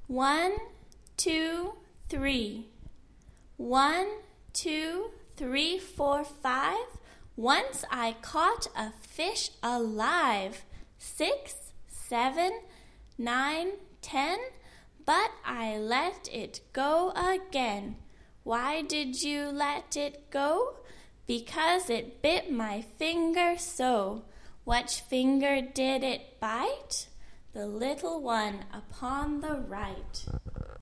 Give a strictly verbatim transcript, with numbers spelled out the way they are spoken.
One, two, three. One, two, three, four, five. Once I caught a fish alive. Six, seven, nine, ten. But I let it go again. Why did you let it go? Because it bit my finger so. Which finger did it bite? The little one upon the right.